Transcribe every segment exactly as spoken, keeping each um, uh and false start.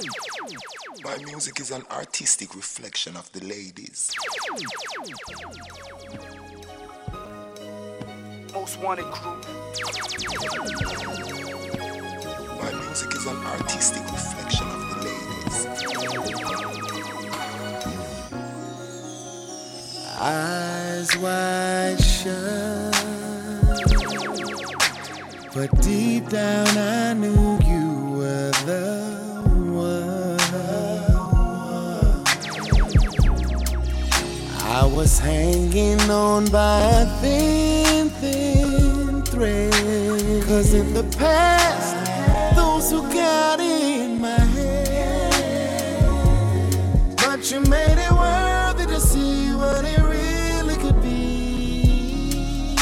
My music is an artistic reflection of the ladies. Most Wanted Crew. My music is an artistic reflection of the ladies. Eyes wide shut, but deep down I knew you were the one. I was hanging on by a thin, thin thread. 'Cause in the past, those who got in my head, but you made it worthy to see what it really could be.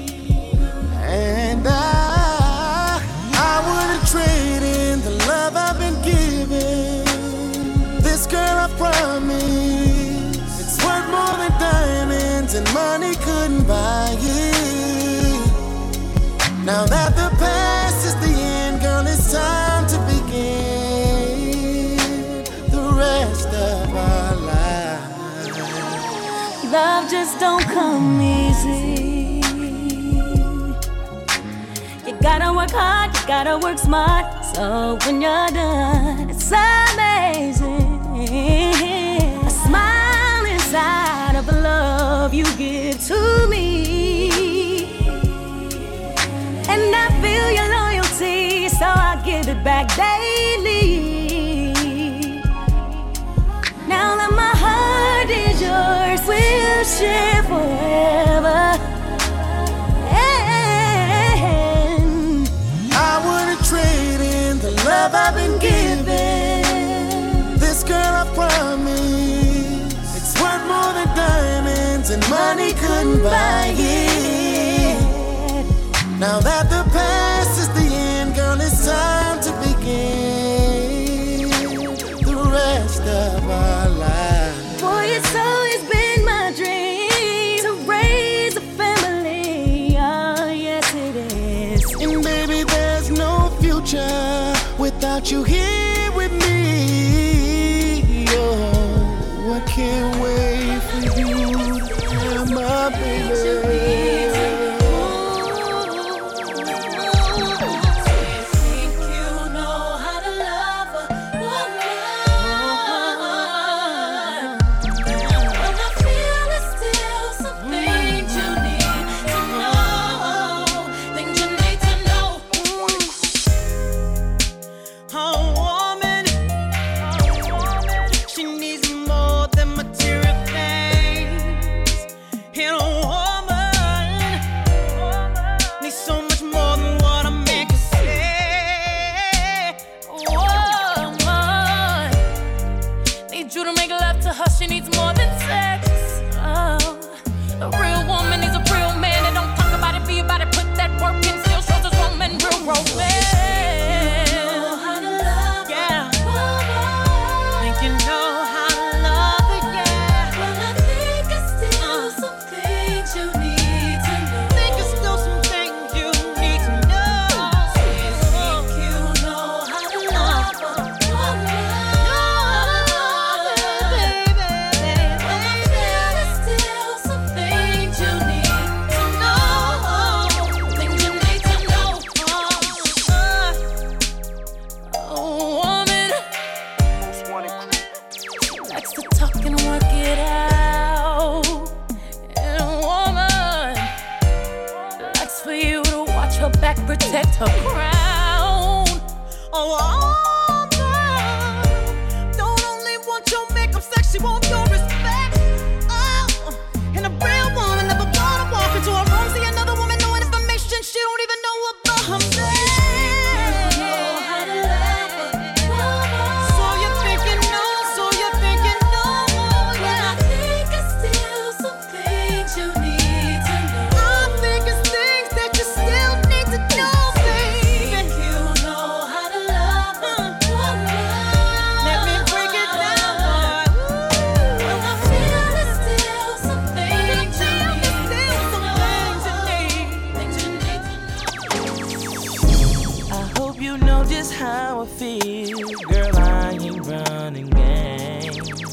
And I, I wouldn't trade in the love I've been given. This girl, I promise, it's worth more than diamonds and money couldn't buy it. Now that the past is the end, girl, it's time to begin the rest of our lives. Love just don't come easy. You gotta work hard, you gotta work smart. So when you're done, it's amazing. A smile inside of the love you give to me. And I feel your loyalty, so I give it back daily. Now that my heart is yours, we'll share forever. And I wouldn't trade in the love I've been given. This girl, I promise, it's worth more than diamonds and money couldn't buy it. Now that the past is the end, girl, it's time to begin the rest of our lives. boy, it's always been my dream to raise a family. Oh, yes, it is. And baby, there's no future without you here with me. Oh, I can't wait for you to have my baby. Protect her crown. Oh, woman, don't only want your makeup sex, she want your respect. Oh, and a real woman never wanna walk into a room, see another woman knowing information she don't even know about her man. So you're thinking no, so you're thinking no. Yeah, I think it's still some things you need to know. I think it's things that you still need to know. How I feel, girl, I ain't running game.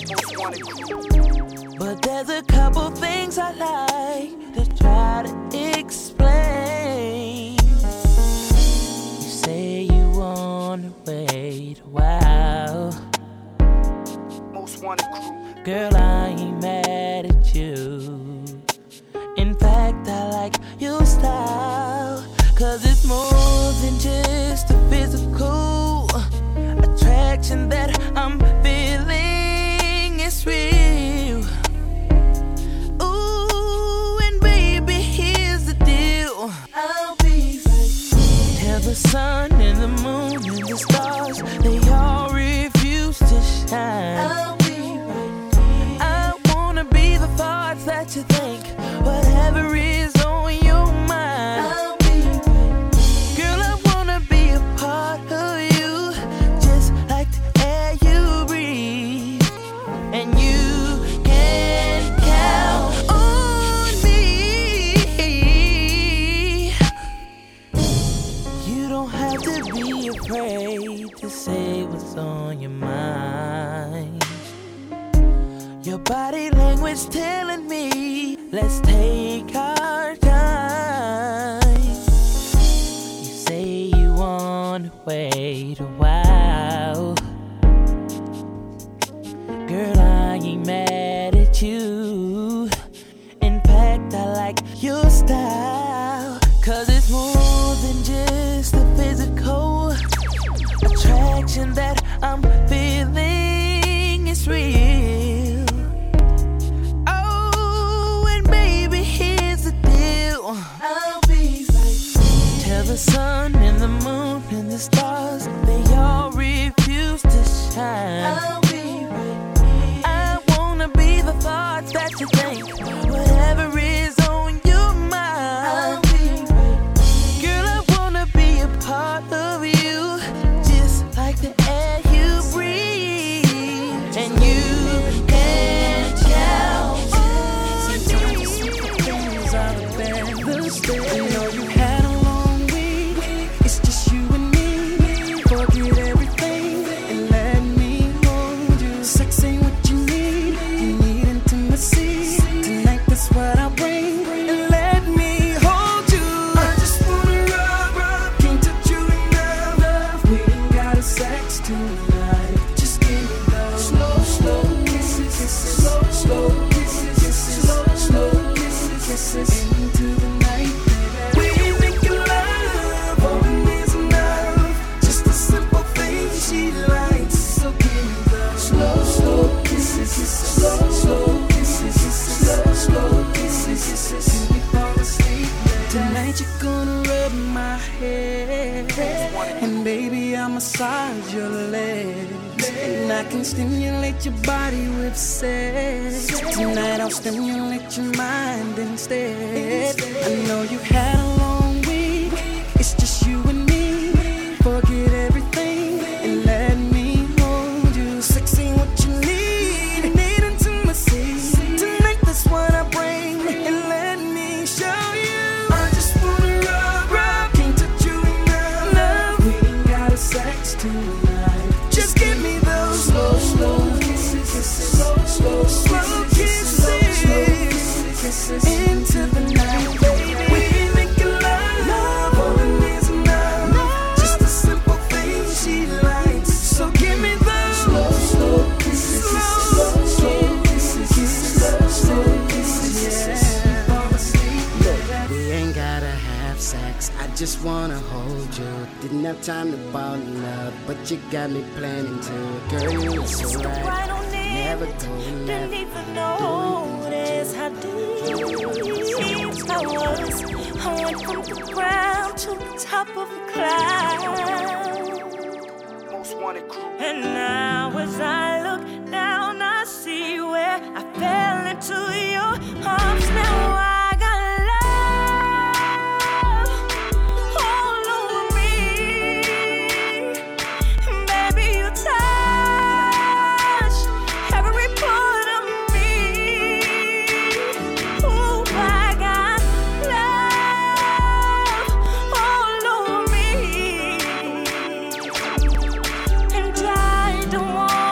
But there's a couple things I like to try to explain. You say you wanna wait a while. Most Wanted Crew. Girl, I ain't mad at you. In fact, I like your style. Cause it's more than just a physical attraction that I'm feeling. It's real. Ooh, and baby, here's the deal. I'll be right. Tell the sun and the moon and the stars, they all refuse to shine. I'll be right. I wanna be the thoughts that you think, whatever is on your mind. I'll be right. Girl, I wanna be a part of you, just like the air you breathe. And you can count on me. You don't have to be afraid to say what's on your mind. Your body language telling me, let's take our time. You say you wanna wait a while. Girl, I ain't mad at you. In fact, I like your style. Cause it's more than just a physical attraction that I'm feeling. It's real. Oh, and baby, here's the deal. I'll be right. Tell the sun and the moon and the stars, they all refuse to shine. I'll be right. I wanna be the thoughts that you think, whatever is on your mind. I'll be right. Girl, I wanna be a part of you, just like the air you breathe. And you can count on me. Things are the best. I know you had a long week. It's just you and me. Forget everything and let me hold you. Sex ain't what you need. You need intimacy. Tonight that's what I'll bring. And let me hold you. I just wanna rub, rub. Can't touch you enough. Love. We ain't got a sex tonight. Just give me those slow, slow kisses, kisses, slow, slow kisses, kisses, slow, slow kisses, kisses into the night, baby. We ain't making love, holding is enough. Just a simple thing she likes. So give me those slow, slow kisses, kisses, slow, slow kisses, kisses, slow, slow kisses, kisses till we fall asleep, baby. Tonight you're gonna rub my head, and baby I'll massage your legs, and I can stimulate your body with sex. Tonight I'll stimulate your mind instead. I know you had a long week. It's just you and me. Forget everything and let me hold you. Sex ain't what you need. You need intimacy. Tonight that's what I bring, and let me show you. I just wanna rub, rub. Can't touch you enough. Love. We ain't got a sex tonight. Just give me those slow, slow kisses, kisses, slow, slow, slow kisses, kisses into the night, baby. We ain't making love, holding is enough. Just a simple thing she likes. So give me those slow, slow kisses, slow, slow kisses, kisses, slow, slow kisses, yeah. Fall asleep, Look, we ain't gotta have sex. I just wanna hold you. Didn't have time to fall in love, but you got me planning to. Girl, you look so right. Right on it. Never go Didn't left. even notice how deep I was. I went from the ground to the top of the cloud. Most Wanted Crew. And now as I look down, I see where I fell into your arms. Now I got love all over me. Baby, you touch every part of me. Ooh, I got love all over me. And I don't want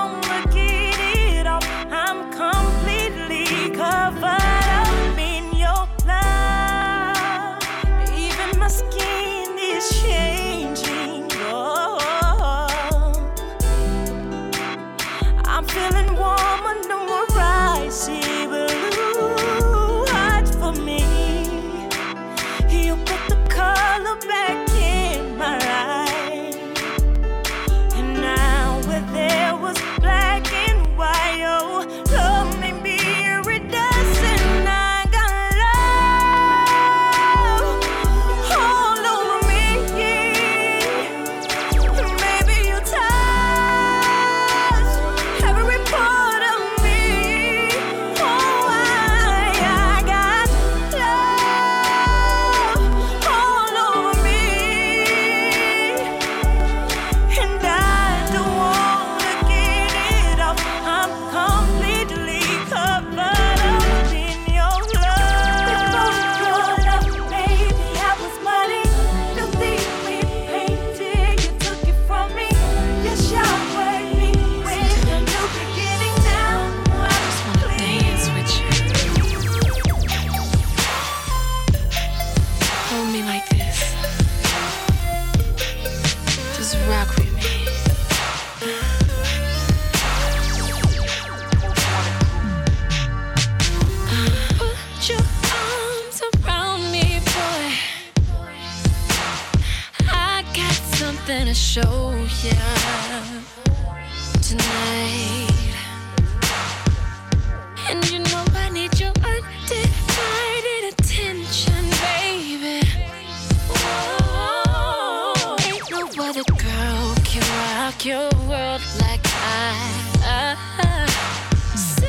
like I, I so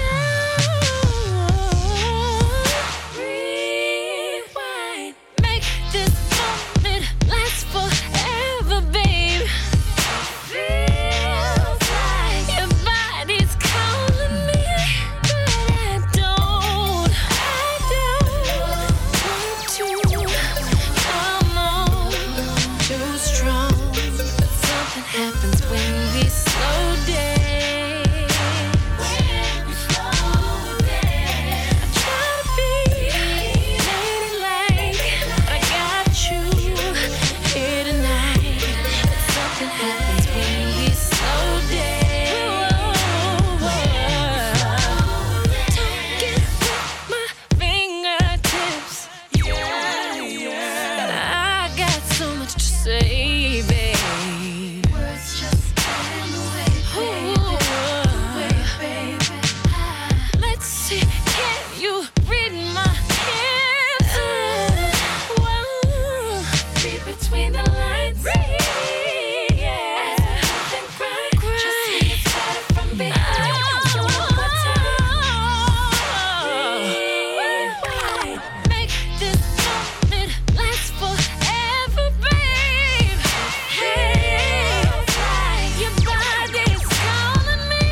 rewind, make this moment last forever, babe. Feels like your body's calling me, but I don't, I don't want to. Come on, too strong. But something happens when we slow down. When we slow down, I try to be ladylike, but I got you here tonight. But something happens when we slow down. Don't get with my fingertips. Yeah, yeah. I got so much to say, babe. Words just get in the way, baby. Let's see, can you read my hands? Whoa. Read between the lines. Read, yeah. Then cry. Just see it's better from behind. So one more time. Rewind. Make this moment last forever, babe. Feels like your body's calling me.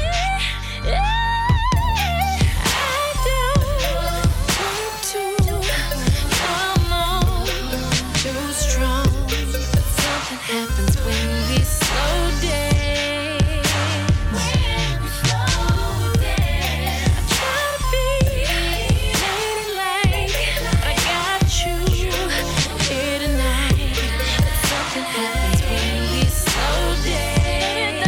I don't want to. Come on, too strong. But something happens when we slow down. When we slow down, I try to be ladylike, but I got you here tonight. But something happens when we slow down.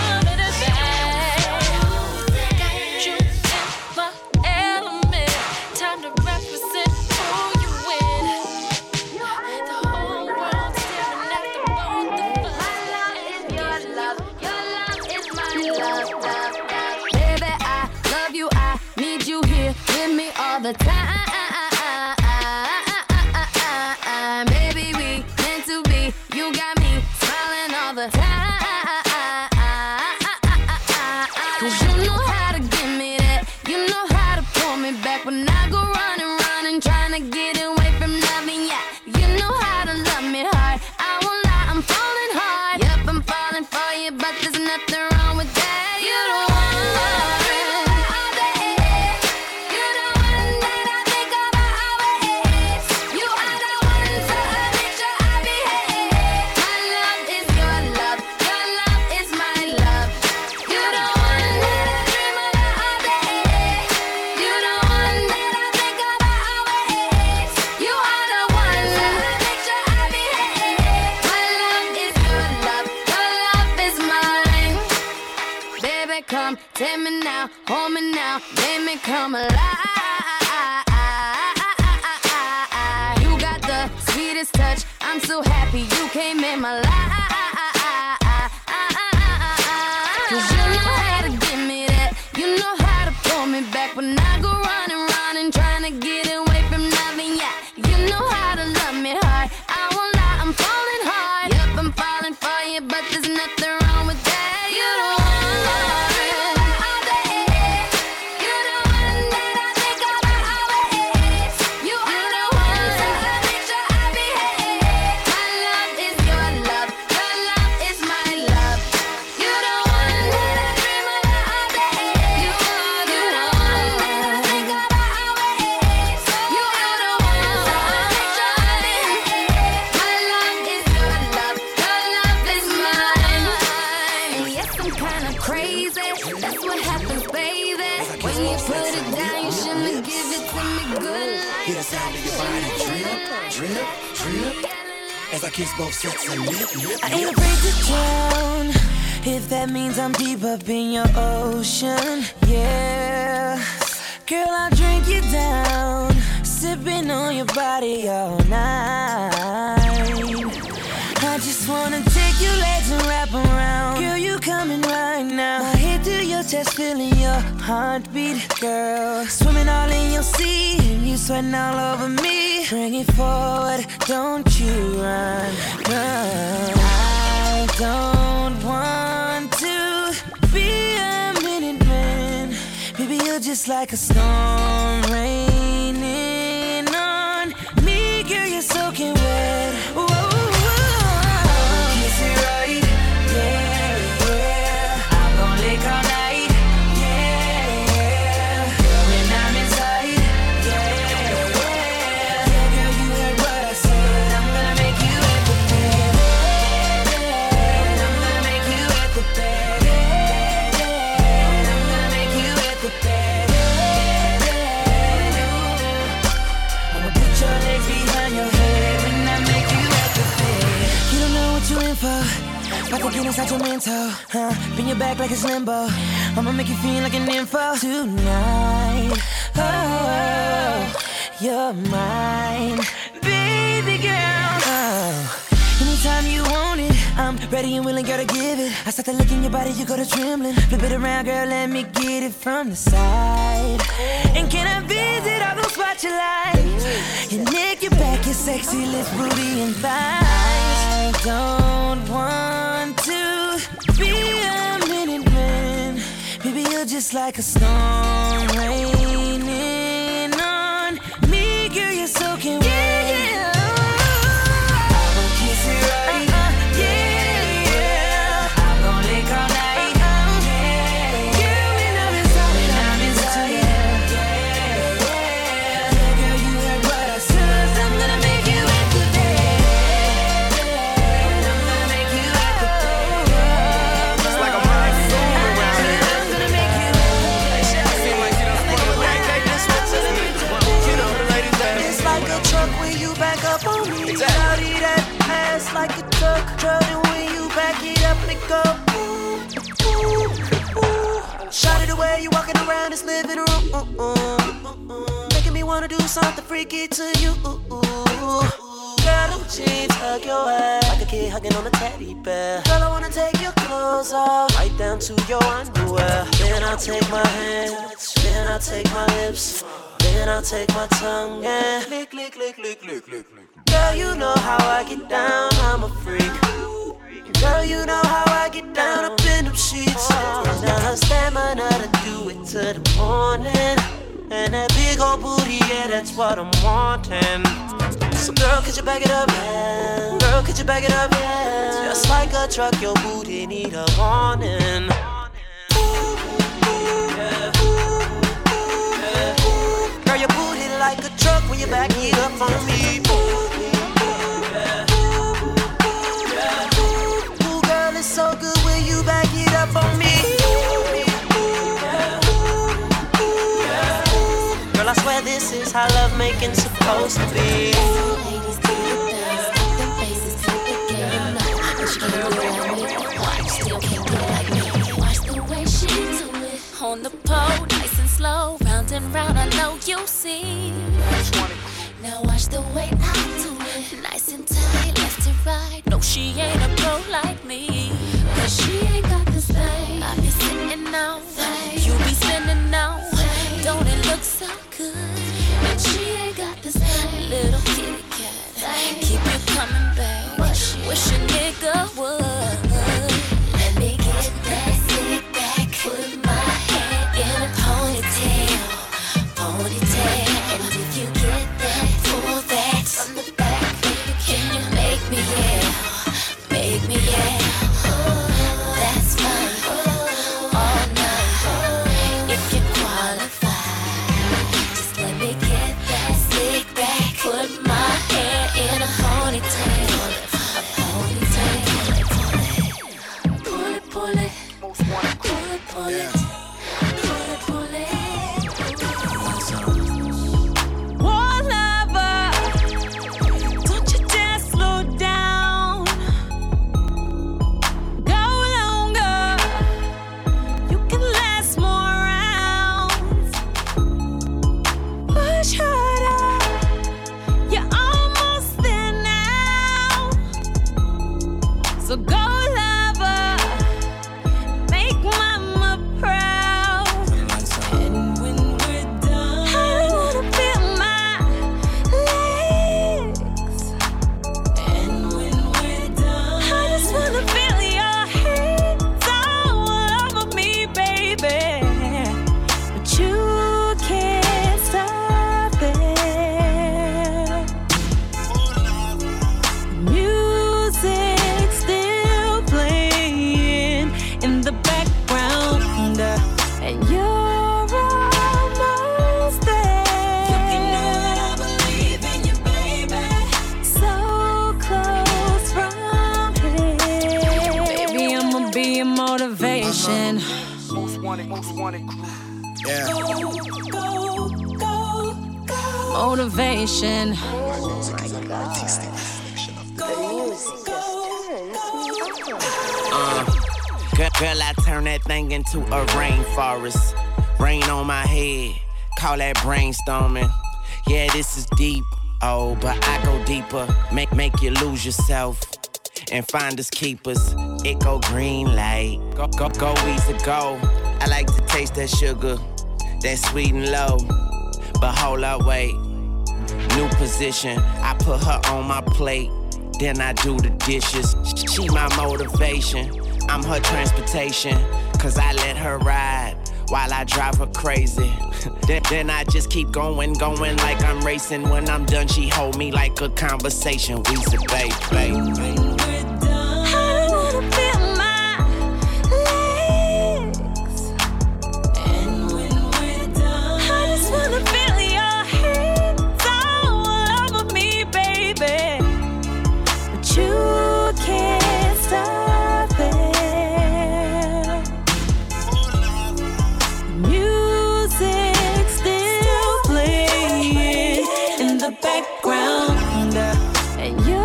Got you in my element. Time to represent who you with. The whole world staring at the both of us. Your love, your love is my love, love, love. Baby, I love you, I need you here with me all the time. Baby, we meant to be. You got me smiling all the time. Cause you know how to give me that. You know how to pull me back when I go running, running, trying to get away from loving ya. You know how to love me hard. I won't lie, I'm falling hard. Yep, I'm falling for you, but there's nothing wrong with that. You don't want all day. You the one that I think about always. You are the one, so I make sure I behave. My love is your love, your love is my love. You the one that I dream about all day. You the one that I think about always. You are the one, so I make sure I behave. My love is your love, your love is mine. Baby, come take me now, hold me now, make me come alive. You got the sweetest touch, I'm so happy you came in my life. Cause you know how to give me that, you know how to pull me back when I go running, running, trying to get away from loving ya. You know how to love me hard, I won't lie, I'm falling hard. Yep, I'm falling for you, but there's nothing wrong with that. You don't want all day. You the one that I think about always. You are the one, so I make sure I behave. My love is your love, your love is my love. You the one that I dream about all day. You are the one that I think about always. You are the one, so I make sure I behave. My love is your love, your love is mine. And yes, I'm kinda crazy. That's what happens, baby. When you put it down, you shouldn't give it to me good like Hear the sound of your body drip, drip, drip. As I kiss both sets and lip, lip, I ain't afraid to drown if that means I'm deep up in your ocean. Yeah, girl, I'll drink you down, sipping on your body all night. I just wanna take your legs and wrap around. Girl, you coming right now. My head to your chest, feeling your heartbeat, girl. Swimming all in your sea, you sweating all over me. Bring it forward, don't you run, run. I don't want to you're just like a storm raining on me. Girl, you're soaking wet. Whoa, whoa. Kiss it right, yeah, yeah. I'm gon' lick all night, yeah, yeah. When I'm inside, yeah, yeah. Yeah, girl, you heard what I said. I'm gonna make you at the bed. I'm gonna make you at the bed. I'm gonna make you at the bed. I'ma put your legs behind your head when I make you at the bed. You don't know what you in for. About to get inside your mental, huh? Bring your back like it's limbo. I'ma make you feel like an info tonight. Oh, you're mine, baby girl. Oh. Anytime you want it, I'm ready and willing, girl, to give it. I start to look in your body, you go to trembling. Flip it around, girl, let me get it from the side. And can I visit all those spots you like? Your neck, your back, your sexy lips, booty, and thighs. I don't want to be a minute man. Baby, you're just like a storm raining on me. Girl, you're soaking wet. Like a truck, driving when you back it up and go. Ooh, ooh, ooh. Shot it away, you walking around this living room, ooh, ooh, ooh. Making me wanna do something freaky to you. Ooh, ooh. Girl, them jeans hug your ass like a kid hugging on a teddy bear. Girl, I wanna take your clothes off, right down to your underwear. Then I'll take my hands, then I'll take my lips, then I'll take my tongue and lick, lick, lick, lick, lick, lick, lick. Girl, you know how I get down, I'm a freak. Girl, you know how I get down up in them sheets. And I stamina to do it till the morning. And that big old booty, yeah, that's what I'm wanting. So girl, could you back it up, yeah? Girl, could you back it up, yeah? Just like a truck, your booty need a warning. Girl, your booty like a truck when you back it up on me. Ooh, girl, it's so good when you back it up on me. Girl, I swear this is how love making's supposed to be. Ladies, do it dance. Them faces keep it getting up. But she can't do it like me. Still can't do it like me. Watch the way she do it on the pole, nice and slow, round and round. I know you see. Now watch the way I do it, nice and tight, left to right. No, she ain't a pro like me, cause she ain't got this thing. I be sitting now, you be spinning now. Don't it look so good? And she ain't got this thing. Little kitty cat, keep you coming back. Wish, wish a nigga would. Let me get that sit back, put my head in a ponytail, ponytail. And if you get that, pull that from the back, baby, can you make me yell, make me yell? That's motivation. Most wanted, most wanted crew. Yeah. Motivation. My music is an artistic reflection of the Uh, girl, girl, I turn that thing into a rainforest. Rain on my head, call that brainstorming. Yeah, this is deep, oh, but I go deeper. Make make you lose yourself and find us keepers. It go green light, go go go easy go. I like to taste that sugar, that sweet and low. But hold up, wait, new position. I put her on my plate, then I do the dishes. She my motivation, I'm her transportation. Cause I let her ride while I drive her crazy. then, then I just keep going, going like I'm racing. When I'm done, she hold me like a conversation. We say, babe, babe. I wanna feel my legs. And when we're done, I just wanna feel your hands all over me, baby. But you can't stop it. Music still playing in the background, and you're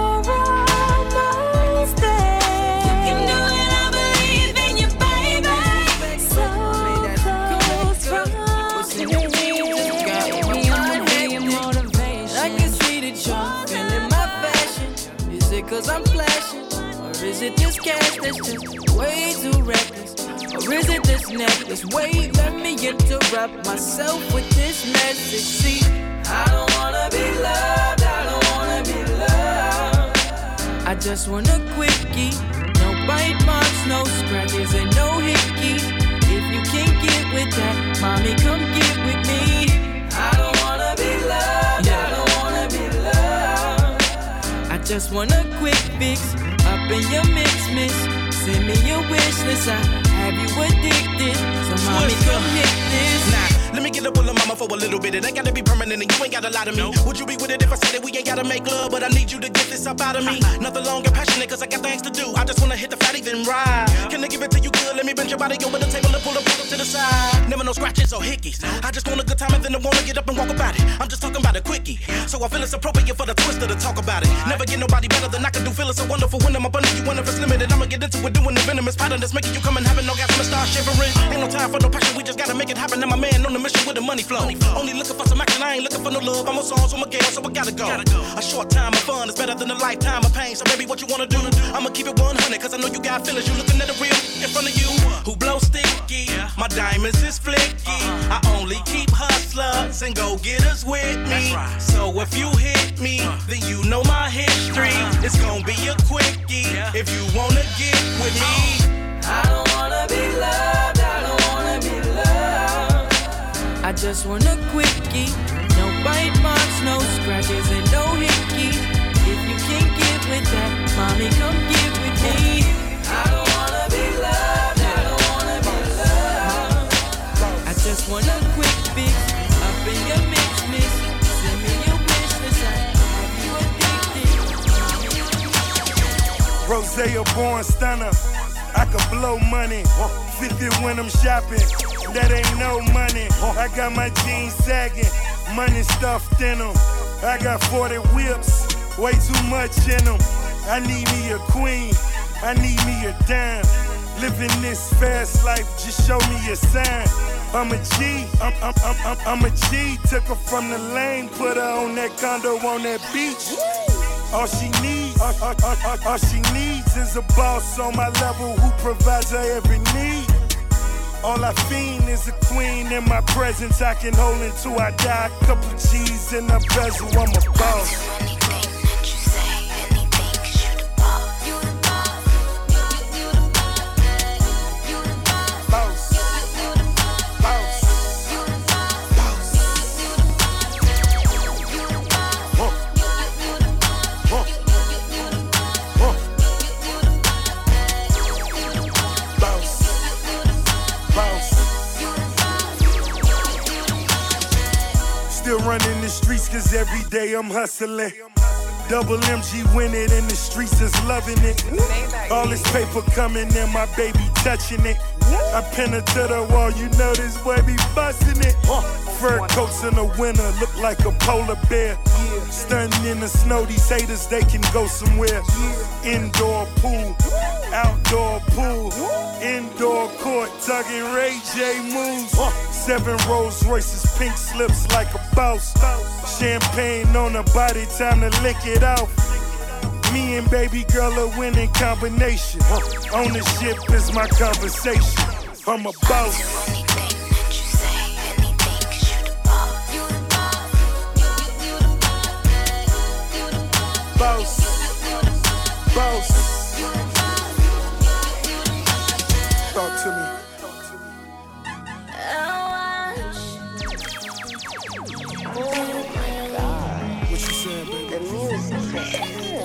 almost there. You can do it, I believe in you, baby. So close from motivation. I can see that you're feeling my fashion. Is it cause I'm flashing? Or is it this cash that's just way too reckless? Or is it this necklace? Wait, let me interrupt myself with this message. See, I don't wanna be loved, I don't wanna be loved. I just want a quickie. No bite marks, no scratches, and no hickeys. If you can't get with that, mommy, come get with me. I don't wanna be loved, I don't wanna be loved. I just want a quick fix up in your mix, miss. Send me your wish list, I have you addicted. So mommy, come hit this. Nah, let me get up with mama for a little bit. It ain't gotta be permanent and you ain't gotta lie to me. Would you be with it if I said that we ain't gotta make love? But I need you to get this up out of me. Nothing long and passionate cause I got things to do. I just wanna hit the fatty then ride. Can I give it to you good? Let me bend your body over the table and pull the pillow to the side. Never no scratches or hickeys. I just want a good time and then I wanna get up and walk about it. I'm just talking about a quickie. So I feel it's appropriate for the twister to talk about it. Never get nobody better than I can do. Feel it's so wonderful when I'm up under you. When if it's limited, I'ma get into it doing the venomous pattern that's making you come and having no gas and start shivering. Ain't no time for no passion, we just gotta make it happen. And my man on the mission with the money flow. Only looking for some action, I ain't looking for no love. I'm a song, so I'm a girl, so I gotta go. A short time of fun is better than a lifetime of pain. So baby, what you wanna do? I'ma keep it one hundred, cause I know you got feelings. You looking at the real in front of you. Who blow sticky? My diamonds is flicky. I only keep hustlers and go-getters with me. So if you hit me, then you know my history. It's gonna be a quickie if you wanna get with me. I don't wanna be loved, I don't wanna be loved. I just want a quickie. No bite marks, no scratches, and no hickeys. If you can't get with that, mommy, come get with me. I don't wanna be loved, I don't wanna be loved. I just want a quick fix up in your mix, miss. Send me your wish list, I have you addicted. Rosé, a born stunner. I could blow money, fifty when I'm shopping, that ain't no money. I got my jeans sagging, money stuffed in them. I got forty whips, way too much in them. I need me a queen, I need me a dime. Living this fast life, just show me a sign. I'm a G, I'm, I'm, I'm, I'm, I'm a G. Took her from the lane, put her on that condo on that beach. All she needs, all, all, all, all, all she needs is a boss on my level who provides her every need. All I fiend is a queen in my presence. I can hold until I die. Couple G's in the bezel, I'm a boss. Still running the streets cause every day I'm hustling. Double M G win it in the streets is loving it. All this paper coming in, my baby touching it. I pin her to the wall, you know this boy be busting it. Fur coats in the winter look like a polar bear. Stunting in the snow, these haters, they can go somewhere. Indoor pool, outdoor pool, indoor court, tugging Ray J moves. Seven Rolls Royces, pink slips like a boss. Champagne on her body, time to lick it off. Me and baby girl a winning combination. Ownership is my conversation. I'm a boss. Boss, boss. Talk to me. What you saying, baby? The music.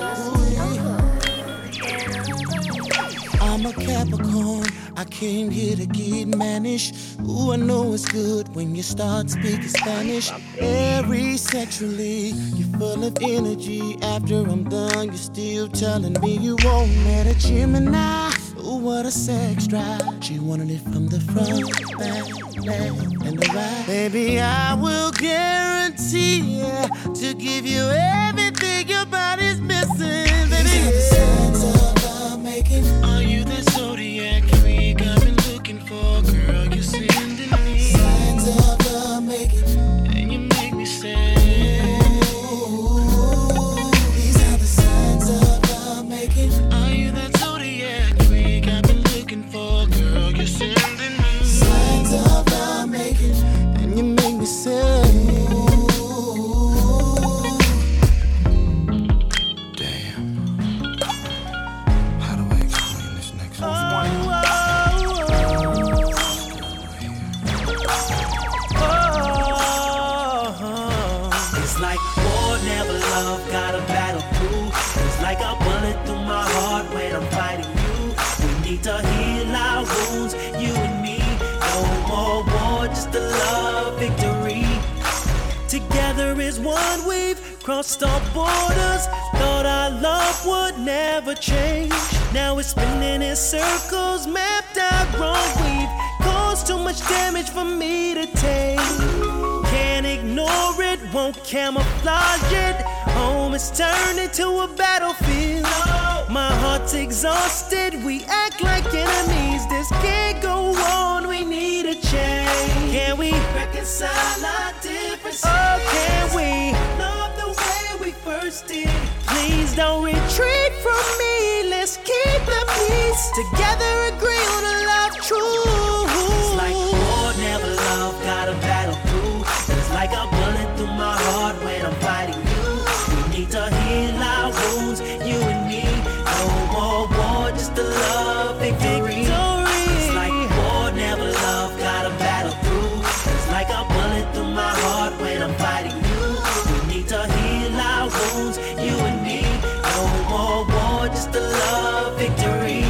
I'm a Capricorn, I came here to get managed. Ooh, I know it's good when you start speaking Spanish. Very sexually, you're full of energy. After I'm done, you're still telling me you won't let a Gemini. Ooh, what a sex drive. She wanted it from the front, back, left, and the right. Baby, I will guarantee yeah, to give you everything your body's missing. Baby, making. Are you the zodiac freak I've been looking for? Girl, you're sending me signs of love making, and you make me sad. Ooh, these are the signs of love making. Are you that zodiac freak I've been looking for? Girl, you're sending me signs of love making, and you make me sad. To heal our wounds, you and me. No more war, just a love victory. Together as one, we've crossed our borders. Thought our love would never change. Now it's spinning in circles, mapped out wrong. We've caused too much damage for me to take. Can't ignore it, won't camouflage it. Home is turned into a battlefield. My heart's exhausted, we act like enemies. This can't go on, we need a change. Can we reconcile our differences? Oh, can we love the way we first did? Please don't retreat from me, let's keep the peace. Together agree on a love true. It's like war, never love, got a battle through. It's like a bullet through my heart when I'm fighting you. We need to heal our wounds, you and me. No more war, just a love victory. It's like war, never love, got a battle through. It's like a bullet through my heart when I'm fighting you. We need to heal our wounds, you and me. No more war, just a love victory.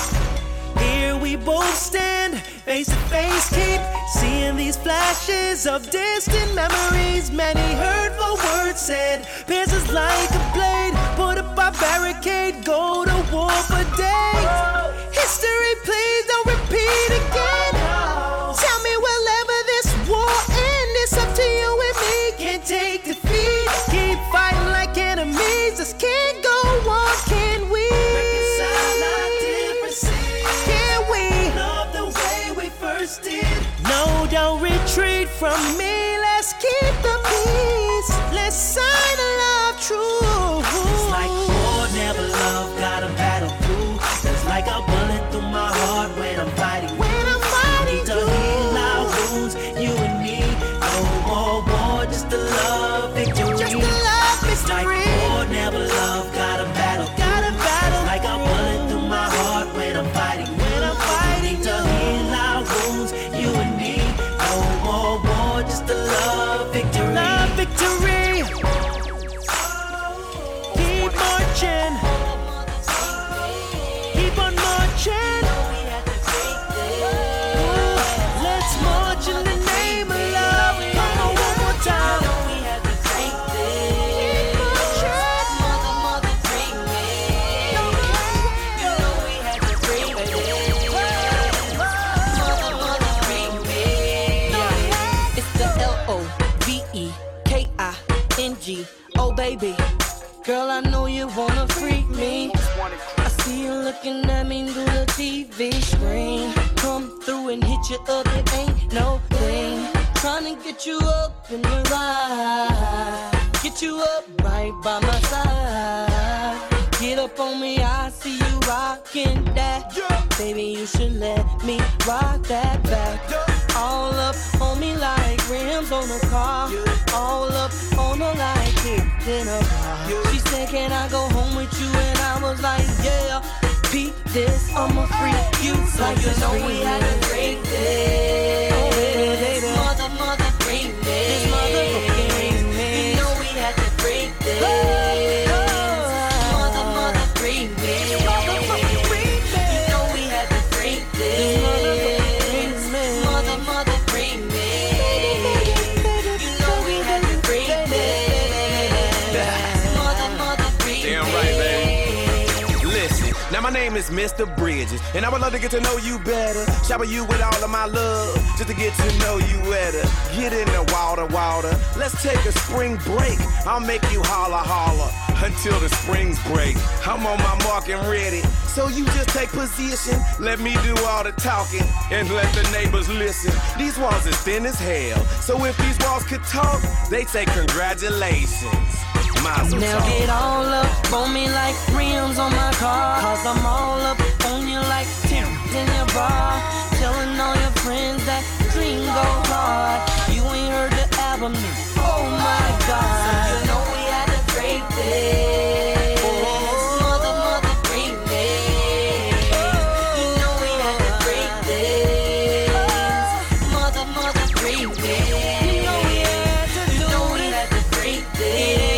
Here we both stand, face to face, keep seeing these flashes of distant memories. Many hurtful words said, pierces like a blade. Put up a barricade, go to war for days. History, please don't repeat again. Tell me, will ever this war end? It's up to you and me. Can't take defeat. Keep fighting like enemies. This can't go on, can we? Reconcile our differences. Can we love the way we first did? No, don't retreat from me. Let's keep the peace. Let's sign a love truce. It's like war, never love, got a battle through. It's like a bullet through my heart when I'm fighting. When I'm fighting, need to heal our wounds, you and me. No more war, just a love victory. Just a love victory. It's like war, never love, got a battle. Got a battle. It's like a bullet through my heart when I'm fighting. When I'm fighting, need to heal our wounds, you and me. No more war, just a love victory. Love victory. G. Oh baby, girl, I know you wanna freak me. I see you looking at me through the T V screen. Come through and hit you up, it ain't no thing. Trying to get you up in the ride, get you up right by my side. Get up on me, I see you rockin' that. Yeah. Baby, you should let me rock that back. Yeah. All up on me like rims on a car. Yeah. All up on her like kicked in a car. Yeah. She said, can I go home with you? And I was like, yeah. Beat this, I'ma freak you. So like you know we had to break this. Oh, baby, baby. Mother, mother, break this. This mother, break this. You know we had to break this. Oh. My name is Mister Bridges, and I would love to get to know you better. Shower you with all of my love, just to get to know you better. Get in the water, water. Let's take a spring break. I'll make you holler, holler until the springs break. I'm on my mark and ready, so you just take position. Let me do all the talking and let the neighbors listen. These walls is thin as hell, so if these walls could talk, they say congratulations. Now get all up on me like rims on my car. Cause I'm all up on you like Tim's in your bra. Telling all your friends that dream go hard. You ain't heard the album new. Oh my God. So you know we had to break this. Mother, mother, break this. You know we had to break this. Mother, mother, break this. You know we had to do. You know we had to break this.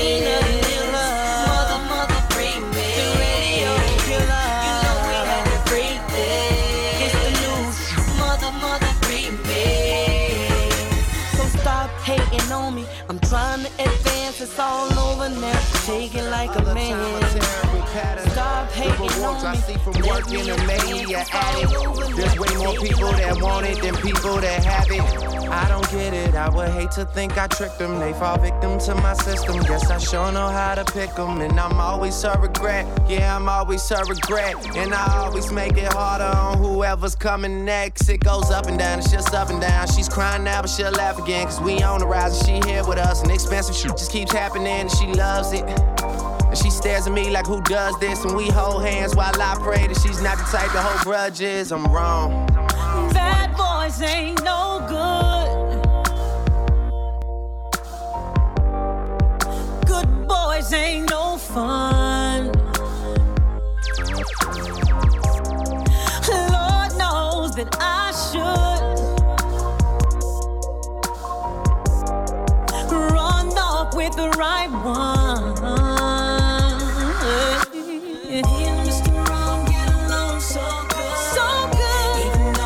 I'm trying to advance, it's all over now. Take it like a man. Stop hating on me. I see from working the media addict. There's way more people that want it than people that have it. I don't get it, I would hate to think I tricked them. They fall victim to my system. Guess I sure know how to pick them. And I'm always a regret, yeah, I'm always a regret. And I always make it harder on whoever's coming next. It goes up and down, it's just up and down. She's crying now, but she'll laugh again. Cause we on the rise and she here with us. And expensive shit just keeps happening and she loves it. And she stares at me like, who does this? And we hold hands while I pray that she's not the type to hold grudges. I'm wrong. Bad boys ain't no good. Good boys ain't no fun. Lord knows that I should run off with the right one. Mister Wrong, get along so good. So good. Even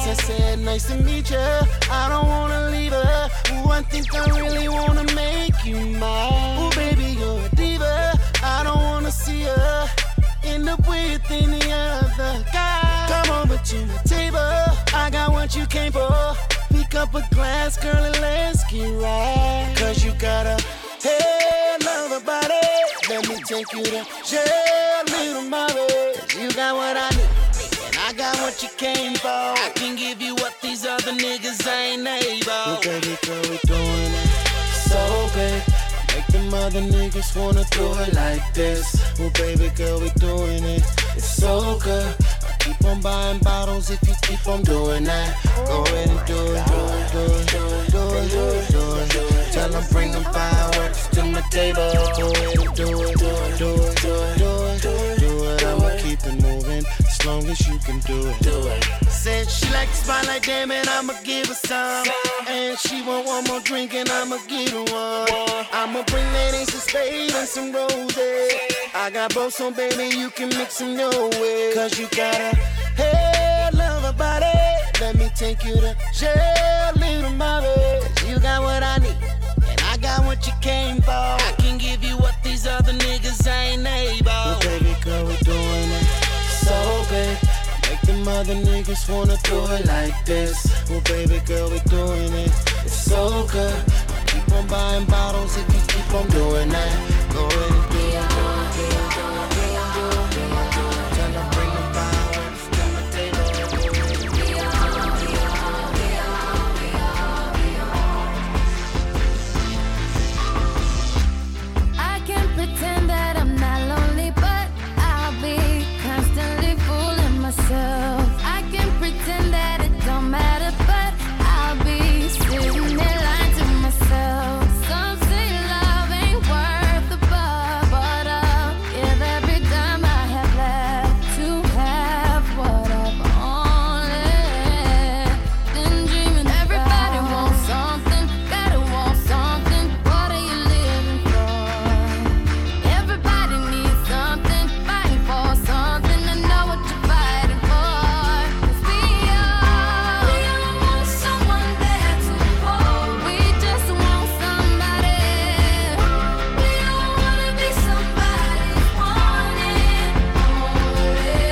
once I said nice to meet you, I don't wanna leave her. Ooh, I think I really wanna make you mine. Ooh, baby, you're a diva. I don't wanna see her end up with any other guy. Come over to my table, I got what you came for. Pick up a glass, girl, and let's get right. Cause you got a hey, love a body. Let me take you to jail, little mommy. Cause you got what I need, and I got what you came for. I can give you what these other niggas ain't able. Well, baby girl, we doing it so big. Make them other niggas wanna do it like this. Well, baby girl, we doing it, it's so good. I keep on buying bottles if you keep on doing that. Go ahead and do it, do it, do it, do it, do it, do it, do it, do it. Tell them bring them fireworks to my table. Go ahead and do it, do it, do it, do it, do it, do it, do it. I'ma keep it moving as long as you can do it, do it. Said she like the spotlight, damn it, I'ma give her some. And she want one more drink and I'ma get her one. I'ma bring that ace of spade and some roses. I got both, so baby, you can mix them your way. Cause you got a hey, love a body. Let me take you to jail, little mommy. You got what I need, and I got what you came for. I can give you what these other niggas ain't able. Well, baby girl, we're doing it so big. Make them other niggas wanna do it like this. Well, baby girl, we're doing it, it's so good. I keep on buying bottles if you keep on doing that. Go ahead and do it, do it, do it, do it, do it, do it, do it, do it. Tell them bring the fireworks to my table. I can't pretend that I'm not lonely, but I'll be constantly fooling myself. I can pretend that it don't matter, but I'll be sitting there lying to myself. Some say love ain't worth the buck, but I'll give every dime I have left to have what I've only been dreaming about. Everybody wants something, gotta want something. What are you living for? Everybody needs something, fighting for something. I know what you're fighting for. 'Cause we all, we all want someone there to hold. We just want somebody. We all wanna be somebody's wanted only.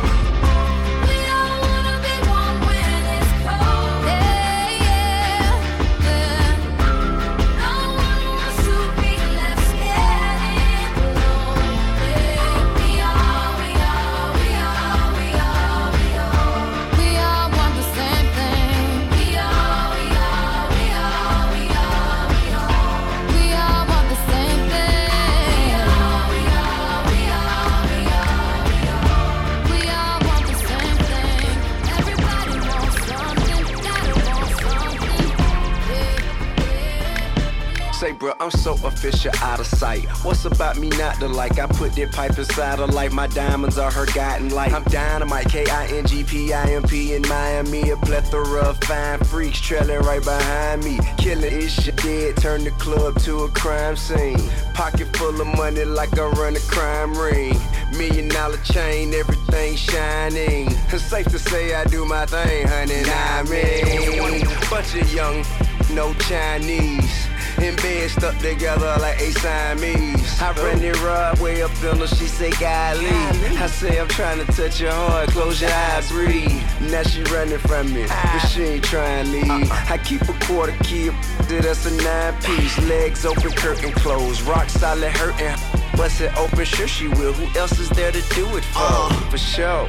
We all wanna be one when it's cold. Yeah, yeah, yeah. No one wants to be left scared and lonely. We all, we all, we all, we all, we all, we all want the same thing. We all, we all, we all, we all, we all, we all want the same thing. We all, we all, we all, we all, we all, we all want the same thing. Everybody wants something, gotta want something. Yeah, yeah. Say, bro, I'm so official, out of sight. What's about me not to like? I put that pipe inside her light. My diamonds are her guiding light. I'm dynamite, K I N G P I M P in Miami. A plethora of fine freaks trailing right behind me. Killing is shit dead, turn the club to a crime scene. Pocket full of money like I run a crime ring. Million dollar chain, everything shining. It's safe to say I do my thing, honey. I mean, bunch of young, no Chinese. In bed stuck together like a Siamese. I ran it right way up in her, she say, golly. I say, I'm trying to touch your heart, close your eyes, breathe. Now she running from me, but she ain't trying to leave. I keep a quarter key, that's a nine piece. Legs open, curtain closed, rock solid hurting. Bust it open, sure she will. Who else is there to do it for? Uh, for sure.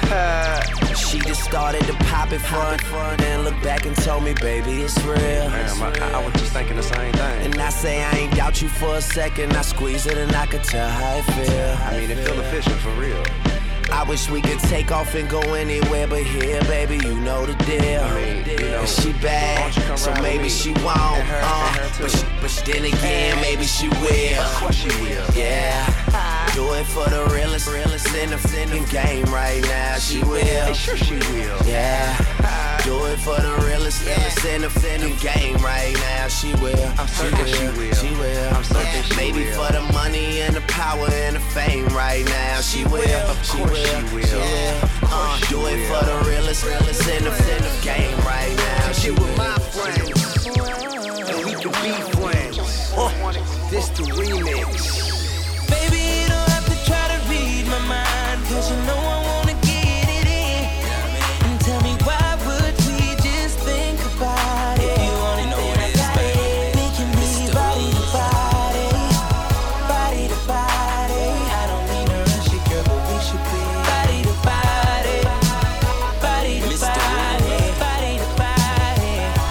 She just started to pop it front, front, and look back and told me, baby, it's real. Damn, I, I was just thinking the same thing. And I say I ain't doubt you for a second. I squeeze it and I could tell how it feel. I mean, it feel efficient for real. I wish we could take off and go anywhere but here, baby, you know the deal. I mean, you know, and she bad, so maybe she won't. her, uh, but, she, but then again, maybe she will. Of course she will. Yeah, do it for the realest, realest in the, in the game right now. She will. Hey, sure she will. Yeah, do it for the realest, realest in the, in the game right now. She will, I'm certain she will, she will. I'm certain she Maybe will. For the money and the power and the fame right now. She will, she will, she will. She will. Uh, do it for the realest, realest in the, in the game right now. She with my friends, and we can be friends. Uh, this the remix. Baby, you don't have to try to read my mind, cause you know I wanna get it in. And tell me why would we just think about it? If you want it, then I got it. We can be body to body, body to body. I don't mean to rush it, girl, but we should be body to body, body to body, body to body.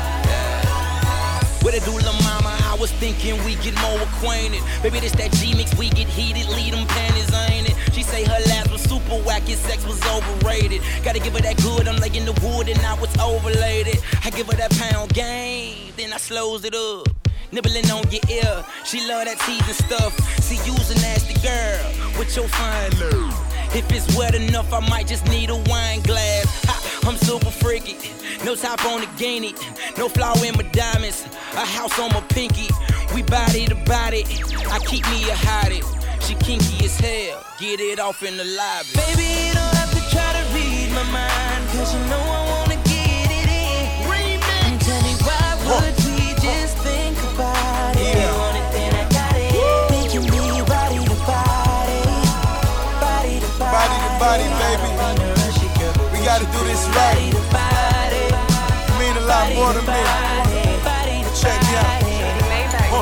What it do, la mama? I was thinking we get more acquainted. Baby, this that G-Mix, we get heated, lead them panties, ain't it? She say her last was super whack, his sex was overrated. Gotta give her that good, I'm laying the wood and now it's overlaid. I give her that pound game, then I slows it up. Nibbling on your ear, she love that teasing stuff. See, you's a nasty girl with your fine love. If it's wet enough, I might just need a wine glass. Ha, I'm super freaky, no top on the guinea, no flaw in my diamonds, a house on my pinky. We body to body, I keep me a hottie. She kinky as hell, get it off in the lobby. Baby, you don't have to try to read my mind, cause you know I wanna get it in. Remix. And tell me why would we just think about it? If you want it, then I got it. We can be body to body, body to body. Body to body, baby. We gotta do this right. Body to body. You mean a lot more to me. Check me out. Huh.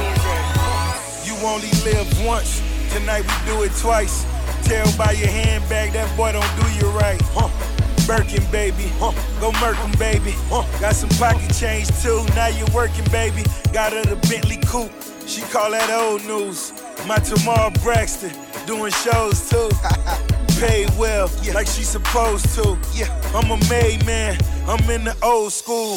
You only live once. Tonight we do it twice. Tell by your handbag that boy don't do you right. Huh. Birkin, baby. Huh. Go Merkin, baby. Huh. Got some pocket change too. Now you're working, baby. Got her the Bentley coupe. She call that old news. My Tamar Braxton doing shows too. Paid well, yeah, like she supposed to. Yeah, I'm a made man. I'm in the old school.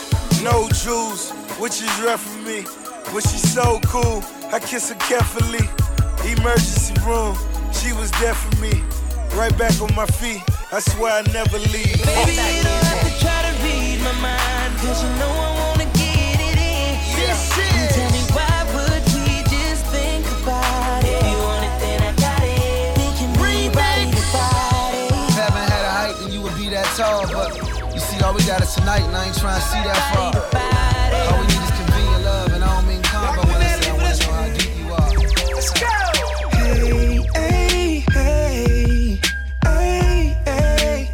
No jewels, which is rough for me. But she's so cool. I kiss her carefully. Emergency room, she was there for me. Right back on my feet, I swear I never leave. Baby, you don't have to try to read my mind, cause you know I wanna get it in. Yeah. And tell me why would we just think about it? If you want it, then I got it. We can be body to body. If I haven't had a height, then you would be that tall. But you see, all we got is tonight, and I ain't trying to see that far. All we need is convenient love, and I don't mean combo when I say I wanna know how deep you are. Let's go! Hey, hey, hey, hey, hey,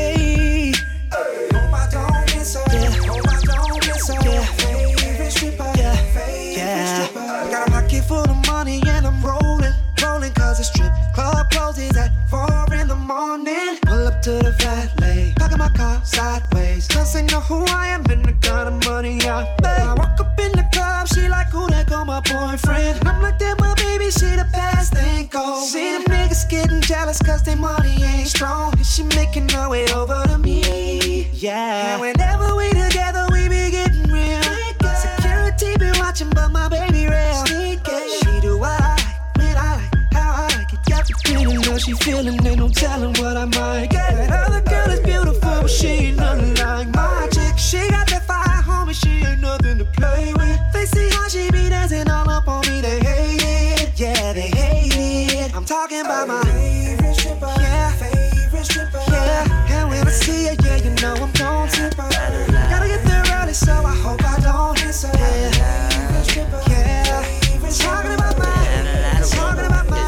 hey. Hope I don't miss her. Hope I don't miss her. Favorite stripper. Favorite stripper. Got a pocket full of money and I'm rolling, rolling 'cause the strip club closes at four in the morning. Pull up to the valet, parking my car sideways. 'Cause they know who I am and the kind of money I make. I walk up in the club, she like, who that go, my boyfriend? And I'm like, that my baby, she the best thing go. See them niggas getting jealous 'cause their money ain't strong. And she making her way over to me. Yeah. And whenever we together, we be getting real. Security be watching, but my baby real. She do what I like, when I like, how I like it. Got the feeling that she feeling, ain't no telling what I might get. That other girl is beautiful, but she ain't nothing like my chick. She got that fire, homie, she ain't nothing to play with. They see how she be dancing all up on me, they hate it. Yeah, they hate it. I'm talking about my favorite stripper. Yeah, favorite stripper. Yeah, and when I see her, yeah, you know I'm gon' tip her. Gotta get there early, so I hope I don't miss her. Yeah, favorite stripper. Yeah, talking about mine. Talking about mine.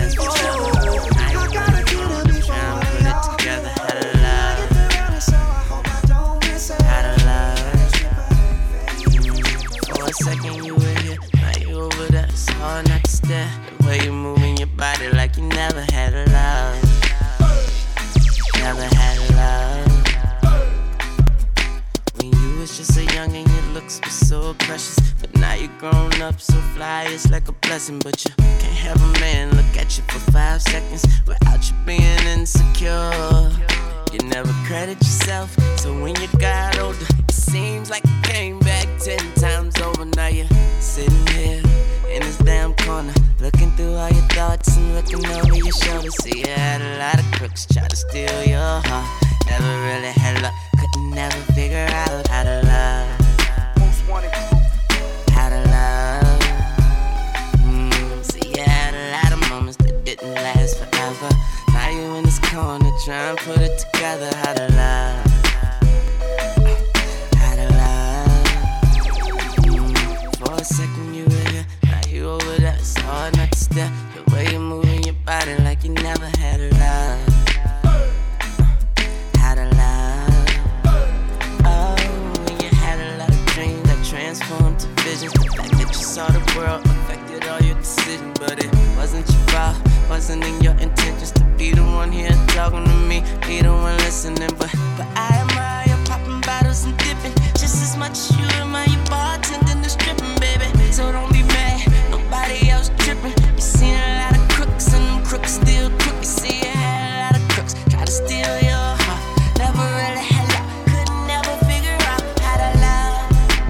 Second you were here, now you over there. It's hard not to stare. The way you moving your body like you never had a love. Never had a love. When you was just a young and your looks were so precious, but now you're grown up, so fly, it's like a blessing. But you can't have a man look at you for five seconds without you being insecure. You never credit yourself, so when you got older, it seems like you came back ten times over. Now you're sitting here in this damn corner, looking through all your thoughts and looking over your shoulder. See, you had a lot of crooks try to steal your heart. Never really had luck, couldn't never figure out how to love. try and put it together. How to love, how to love. Mm, for a second you were here, now you over there. It's hard not to stare. The way you're moving your body like you never had a love. How to love. Oh, when you had a lot of dreams that transformed to visions. The fact that you saw the world affected all your decisions, but it wasn't your fault. Wasn't in your intentions to be the one here talking to me, be the one listening. But but I admire you popping bottles and dipping just as much as you admire your bartending and stripping, baby. So don't be mad, nobody else tripping. You seen a lot of crooks and them crooks still crook. You see you had a lot of crooks try to steal your heart. Never really had luck, could never figure out how to love,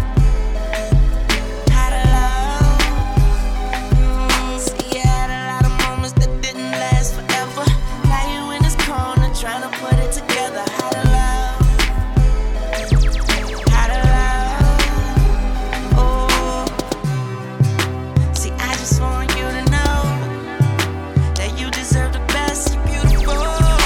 how to love. Mm, see you had a lot of moments that didn't last forever. Now you in this corner trying to put it together. How to love, how to love. Oh, see, I just want you to know that you deserve the best. You're beautiful.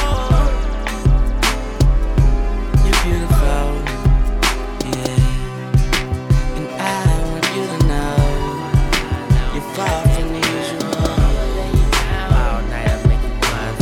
You're beautiful, yeah. And I want you to know you're far from the usual. All night I make you blind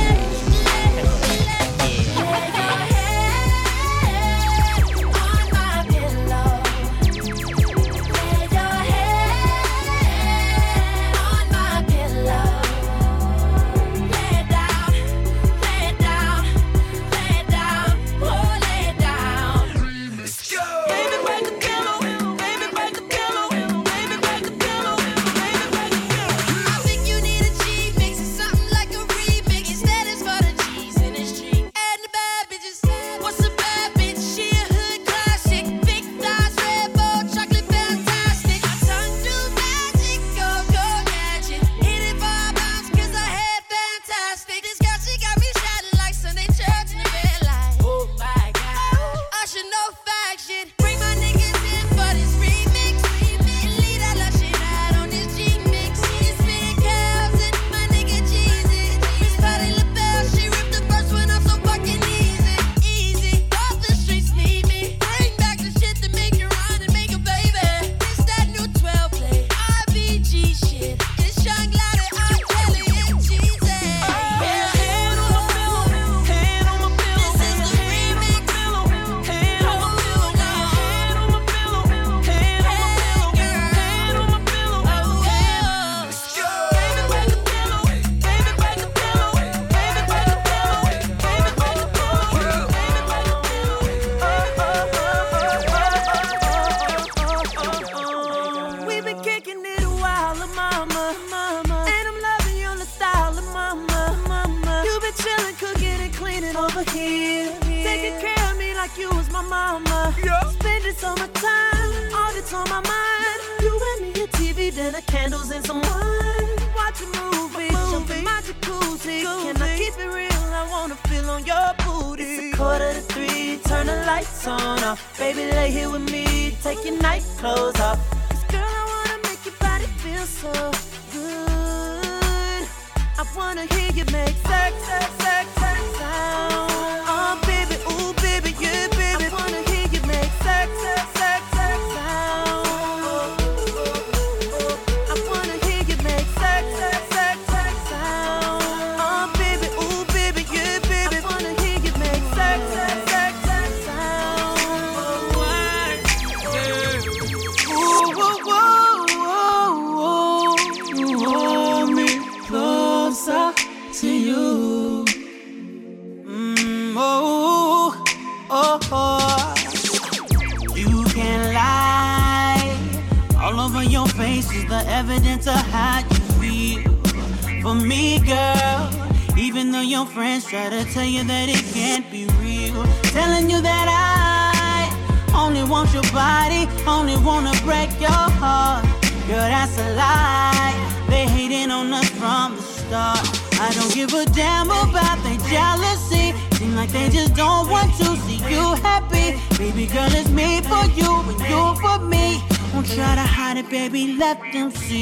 over here, taking care of me like you was my mama. Spending so much time, all that's on my mind. You and me a T V, dinner, candles, and some wine. Watch a movie, jump in my jacuzzi. Can I keep it real? I wanna feel on your booty. It's a quarter to three, turn the lights on off. Baby, lay here with me, take your night clothes off. 'Cause girl, I wanna make your body feel so good. I wanna hear you make sex, sex, sex, sex sound. Oh, baby, ooh, baby, yeah, baby. I wanna hear you make sex, sex, sex, sex sound. I wanna hear you make sex, sex, sex, sex sound. Oh, baby, ooh, baby, yeah, baby. I wanna hear you make sex, sex, sex, sex sound. Ooh, ooh, ooh, ooh, you hold me closer to you. Mm, oh, oh, oh. You can't lie. All over your face is the evidence of how you feel. For me, girl, even though your friends try to tell you that it can't be real, telling you that I only want your body, only wanna break your heart. Girl, that's a lie. They hating on us from the start. I don't give a damn about their jealousy. Seem like they just don't want to see you happy. Baby girl, it's me for you and you for me. Don't try to hide it, baby, let them see.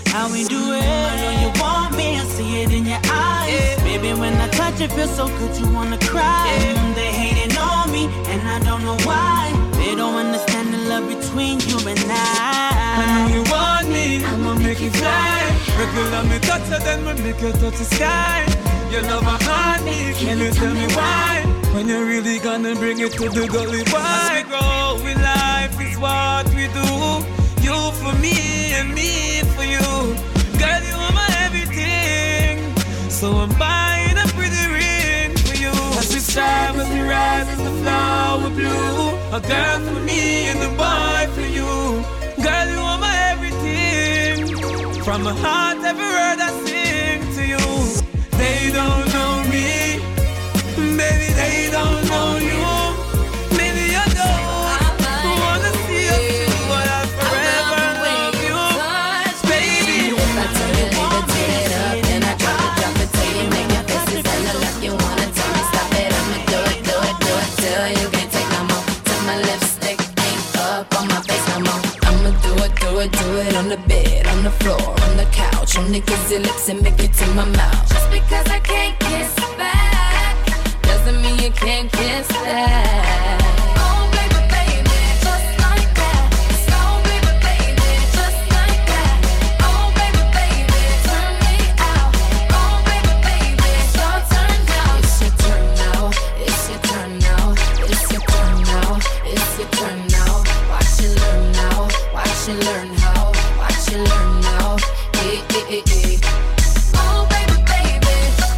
how we do it. I know you want me, I see it in your eyes. Yeah. Baby, when I touch it, feels so good, you wanna cry. Yeah. They hating on me, and I don't know why. They don't understand the love between you and I. I know you want me, I'ma make you fly. Regular me touch it, then we make you touch the sky. You love my honey, can you tell me why? When you're really gonna bring it to the gully boy. As we grow in life is what we do. You for me and me for you. Girl, you are my everything. So I'm buying a pretty ring for you. As we strive, as we rise, as the flower blue. A girl for me and a boy for you. Girl, you are my everything. From my heart, every word I sing to you. They don't know me, baby, they don't know you. Maybe you don't wanna see us too, but I forever love you, baby. If I tell you, leave it, tear it up, then I drop it, drop it till you make your faces hella like you wanna tell me stop it. I'ma do it, do it, do it till you can't take no more. Till my lipstick ain't up on my face no more. I'ma do it, do it, do it on the bed, on the floor, on the couch, on the kissy lips and make it to my mouth. Just because I can't kiss back doesn't mean you can't kiss that. Oh baby, baby, just like that. Oh baby, baby, just like that. Oh baby, baby, turn me out. Oh baby, baby, it's your turn now. It's your turn now. It's your turn now. It's your turn now. It's your turn now. Watch you learn now. Watch you learn how. Watch you learn now. Eh, eh, eh, eh. Oh baby, baby.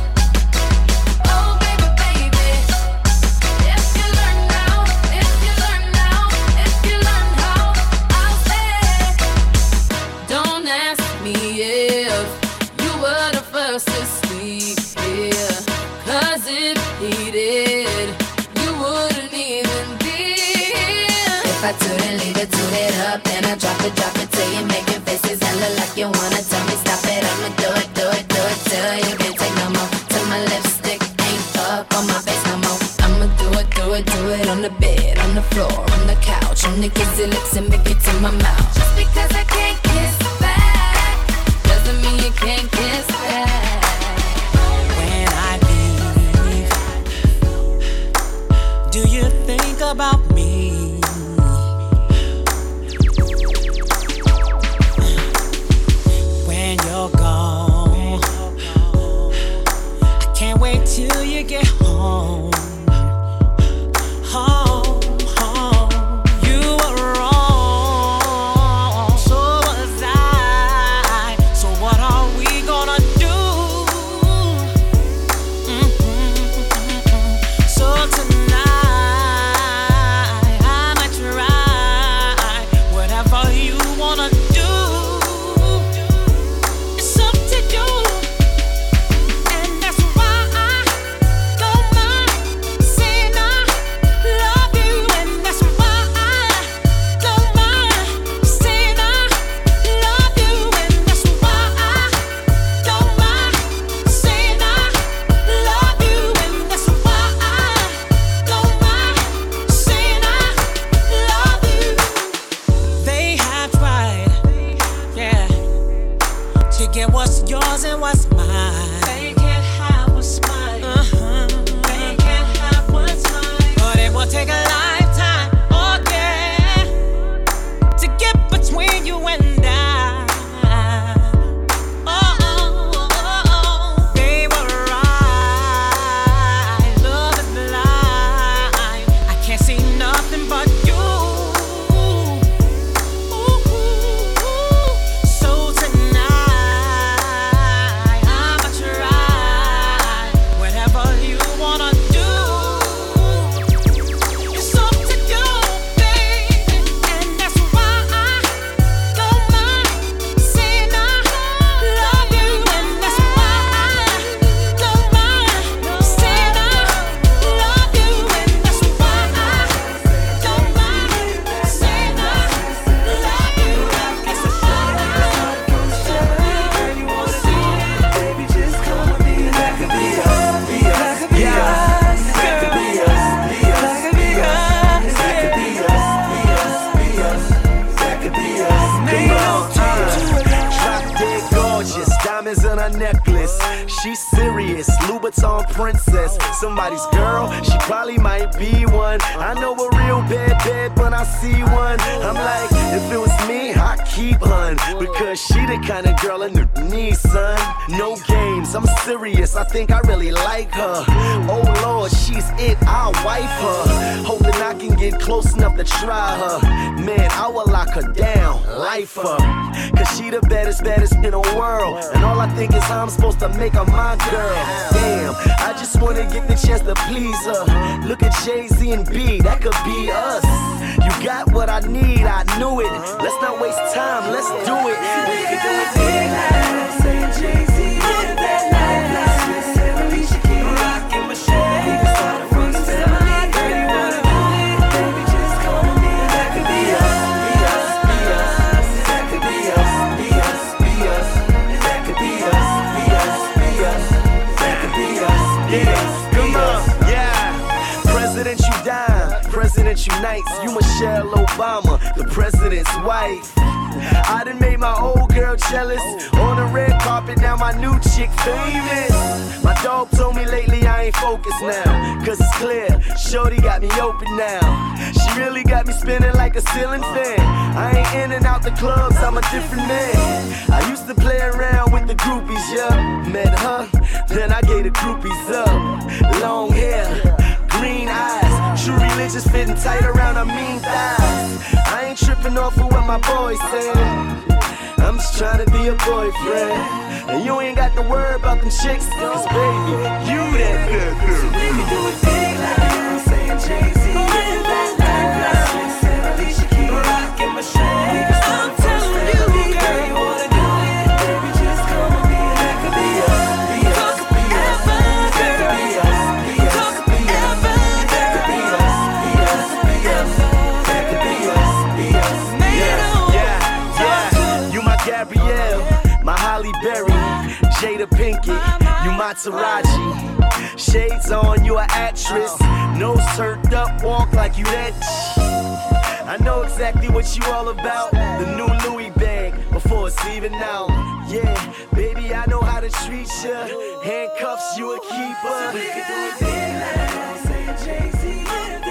Oh baby, baby. If you learn now, if you learn now, if you learn how, I'll say. Don't ask me if you were the first to sleep here. Cause if he did, you wouldn't even be here. If I toot it, leave it, toot it up, then I drop it, drop it till you make your faces hella like you wanna tell me stop it. I'ma do it, do it, do it till you can't take no more. Till my lipstick ain't up on my face no more. I'ma do it, do it, do it on the bed, on the floor, on the couch, on the kissy lips and make it to my mouth. Just because I can't kiss back doesn't mean you can't kiss back. When I leave, do you think about me? When you're gone, I can't wait till you get home. Home, home. You were wrong, so was I. So what are we gonna do? Mm-hmm. So tonight necklace. She's serious, Louboutin princess. Somebody's girl, she probably might be one. I know a real bad bad when I see one. I'm like, if it was me, I'd keep hun, because she the kind of girl in the needs, son. No games, I'm serious, I think I really like her. Oh Lord, she's it, I'll wife her. Hoping I can get close enough to try her. Man, I will lock her down, life her. Cause she the baddest, baddest in the world. And all I think is how I'm supposed to make her my girl. Damn, I just wanna get the chance to please her. Look at Jay-Z and B, that could be us. You got what I need, I knew it. Let's not waste time, let's do it. We can do it big like saying Jay-Z. Live that life like Swiss and Alicia Keys. Rockin' Michelle, we can start from the family. Girl, you wanna do it? Baby, just come with me. That could be us, be us, be us. That could be us, be us, be us. That could be us, be us, be us. That could be us, be us. Come on, yeah. Presidential dime, presidential nights. You Michelle Obama, the president's wife. I done made my old girl jealous. On the red carpet, now my new chick famous. My dog told me lately I ain't focused now, cause it's clear, shorty got me open now. She really got me spinning like a ceiling fan. I ain't in and out the clubs, I'm a different man. I used to play around with the groupies, yeah. Met her, then I gave the groupies up. Long hair, green eyes, true religious fitting tight around her mean thighs. I ain't tripping off of what my boys said. I'm just trying to be a boyfriend. And you ain't got to worry about them chicks, cause baby, you that good girl. So we can do it big like Beyonce and Jay-Z. Live that life like Swiss and Alicia Keys. Rockin' Michelle, we can start from the family. Girl, you wanna do it? Baby, just come with me. That could be us, be us, be us. That could be us, be us, be us. That could be us, be us, be us. That could be us, be us, yeah, yeah, yeah. You my Gabrielle, my Halle Berry, Jada Pinkett, you my Taraji. Shades on, you an actress. Nose turned up, walk like you that. I know exactly what you all about. The new Louis bag before it's even out. Yeah, baby, I know how to treat ya. Handcuffs, you a keeper. So we can do it big like Beyonce and Jay-Z.